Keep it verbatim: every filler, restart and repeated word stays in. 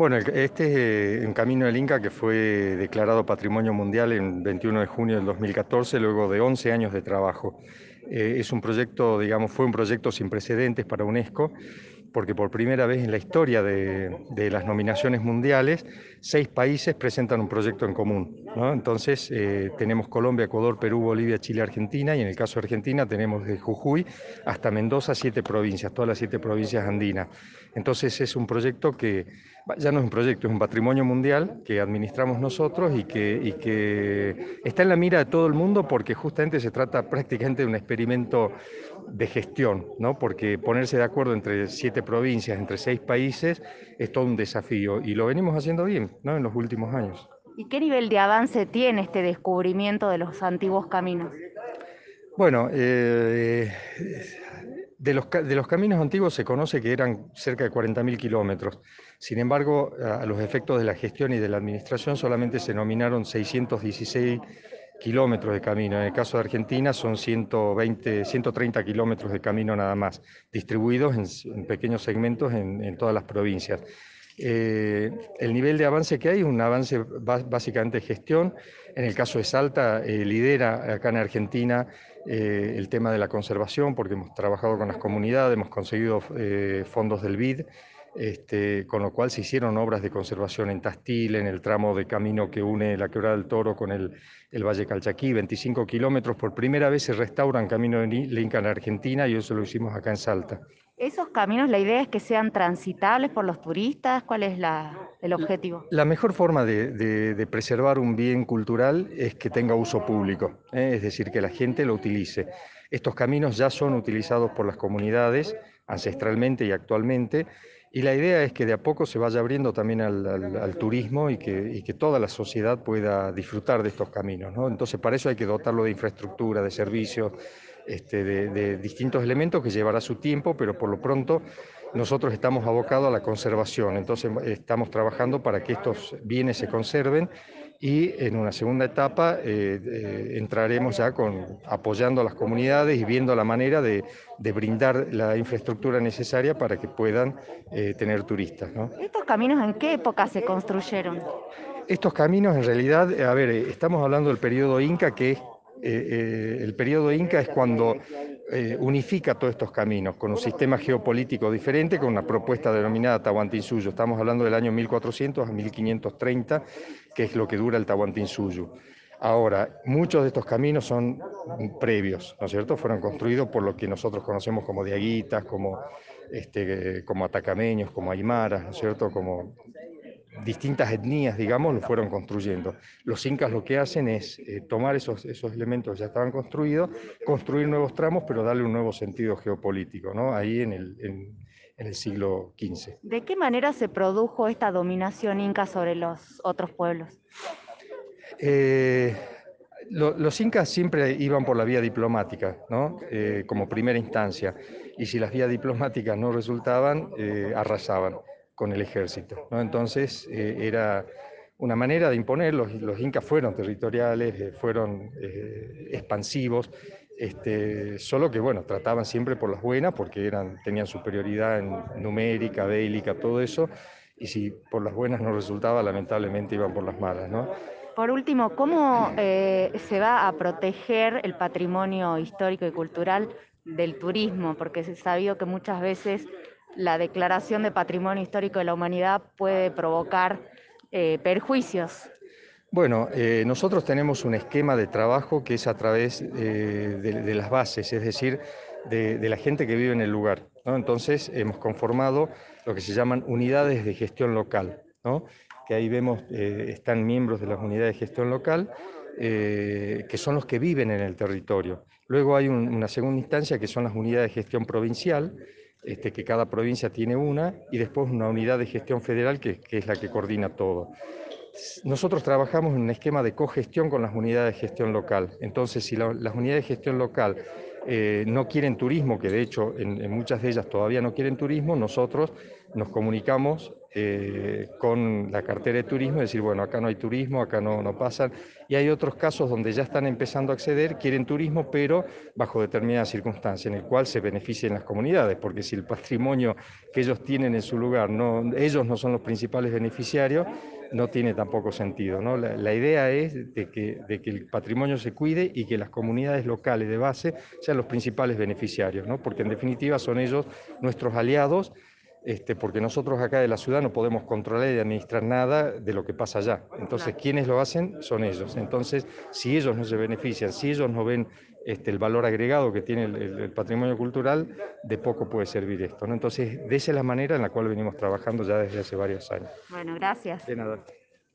Bueno, el- este es eh, un camino del Inca que fue declarado Patrimonio Mundial en veintiuno de junio del dos mil catorce, luego de once años de trabajo. Eh, es un proyecto, digamos, fue un proyecto sin precedentes para UNESCO, porque por primera vez en la historia de, de las nominaciones mundiales, seis países presentan un proyecto en común, ¿no? Entonces, eh, tenemos Colombia, Ecuador, Perú, Bolivia, Chile, Argentina, y en el caso de Argentina tenemos de Jujuy hasta Mendoza siete provincias, todas las siete provincias andinas. Entonces, es un proyecto que ya no es un proyecto, es un patrimonio mundial que administramos nosotros y que, y que está en la mira de todo el mundo porque justamente se trata prácticamente de un experimento de gestión, ¿no? Porque ponerse de acuerdo entre siete provincias, entre seis países, es todo un desafío y lo venimos haciendo bien, ¿no? En los últimos años. ¿Y qué nivel de avance tiene este descubrimiento de los antiguos caminos? Bueno, eh, de los, de los caminos antiguos se conoce que eran cerca de cuarenta mil kilómetros. Sin embargo, a los efectos de la gestión y de la administración solamente se nominaron seiscientos dieciséis kilómetros de camino. En el caso de Argentina son ciento veinte, ciento treinta kilómetros de camino nada más, distribuidos en, en pequeños segmentos en, en todas las provincias. Eh, el nivel de avance que hay es un avance básicamente de gestión. En el caso de Salta, eh, lidera acá en Argentina eh, el tema de la conservación, porque hemos trabajado con las comunidades, hemos conseguido eh, fondos del B I D, este, con lo cual se hicieron obras de conservación en Tastil, en el tramo de camino que une la Quebrada del Toro con el, el Valle Calchaquí, veinticinco kilómetros. Por primera vez se restauran camino del Inca en Argentina y eso lo hicimos acá en Salta. ¿Esos caminos, la idea es que sean transitables por los turistas? ¿Cuál es la, el objetivo? La mejor forma de, de, de, preservar un bien cultural es que tenga uso público, ¿eh? Es decir, que la gente lo utilice. Estos caminos ya son utilizados por las comunidades ancestralmente y actualmente, y la idea es que de a poco se vaya abriendo también al, al, al turismo y que, y que toda la sociedad pueda disfrutar de estos caminos, ¿no? Entonces, para eso hay que dotarlo de infraestructura, de servicios, este, de, de distintos elementos que llevará su tiempo, pero por lo pronto nosotros estamos abocados a la conservación, entonces estamos trabajando para que estos bienes se conserven y en una segunda etapa eh, eh, entraremos ya con, apoyando a las comunidades y viendo la manera de, de brindar la infraestructura necesaria para que puedan eh, tener turistas, ¿no? ¿Estos caminos en qué época se construyeron? Estos caminos en realidad, a ver, eh, estamos hablando del periodo Inca, que es, eh, eh, el periodo Inca es cuando eh, unifica todos estos caminos con un sistema geopolítico diferente, con una propuesta denominada Tahuantinsuyo. Estamos hablando del año mil cuatrocientos a mil quinientos treinta, que es lo que dura el Tahuantinsuyo. Ahora, muchos de estos caminos son previos, ¿no es cierto? Fueron construidos por lo que nosotros conocemos como diaguitas, como, este, como atacameños, como aymaras, ¿no es cierto? Como distintas etnias, digamos, lo fueron construyendo. Los incas lo que hacen es eh, tomar esos, esos elementos que ya estaban construidos, construir nuevos tramos, pero darle un nuevo sentido geopolítico, ¿no? Ahí en el, en, en el siglo quince. ¿De qué manera se produjo esta dominación inca sobre los otros pueblos? Eh, lo, los incas siempre iban por la vía diplomática, ¿no? Eh, como primera instancia, y si las vías diplomáticas no resultaban, eh, arrasaban con el ejército, ¿no? Entonces eh, era una manera de imponer, los, los incas fueron territoriales, eh, fueron eh, expansivos, este, solo que bueno, trataban siempre por las buenas porque eran, tenían superioridad en numérica, bélica, todo eso, y si por las buenas no resultaba, lamentablemente iban por las malas, ¿no? Por último, ¿cómo eh, se va a proteger el patrimonio histórico y cultural del turismo? Porque es sabido que muchas veces la declaración de patrimonio histórico de la humanidad puede provocar eh, perjuicios. Bueno, eh, nosotros tenemos un esquema de trabajo que es a través eh, de, de, las bases, es decir, de, de, la gente que vive en el lugar, ¿no? Entonces hemos conformado lo que se llaman unidades de gestión local, ¿no? Que ahí vemos, eh, están miembros de las unidades de gestión local, eh, que son los que viven en el territorio. Luego hay un, una segunda instancia que son las unidades de gestión provincial, este, que cada provincia tiene una, y después una unidad de gestión federal que, que es la que coordina todo. Nosotros trabajamos en un esquema de cogestión con las unidades de gestión local. Entonces, si la, las unidades de gestión local eh, no quieren turismo, que de hecho en, en muchas de ellas todavía no quieren turismo, nosotros nos comunicamos eh, con la cartera de turismo y decir, bueno, acá no hay turismo, acá no, no pasan. Y hay otros casos donde ya están empezando a acceder, quieren turismo, pero bajo determinadas circunstancias, en el cual se beneficien las comunidades, porque si el patrimonio que ellos tienen en su lugar, no, ellos no son los principales beneficiarios, no tiene tampoco sentido, ¿no? La, la idea es de que, de que el patrimonio se cuide y que las comunidades locales de base sean los principales beneficiarios, ¿no? Porque en definitiva son ellos nuestros aliados, este, porque nosotros acá de la ciudad no podemos controlar y administrar nada de lo que pasa allá. Entonces, quienes lo hacen son ellos. Entonces, si ellos no se benefician, si ellos no ven este, el valor agregado que tiene el, el, el patrimonio cultural, de poco puede servir esto, ¿no? Entonces, de esa es la manera en la cual venimos trabajando ya desde hace varios años. Bueno, gracias. De nada.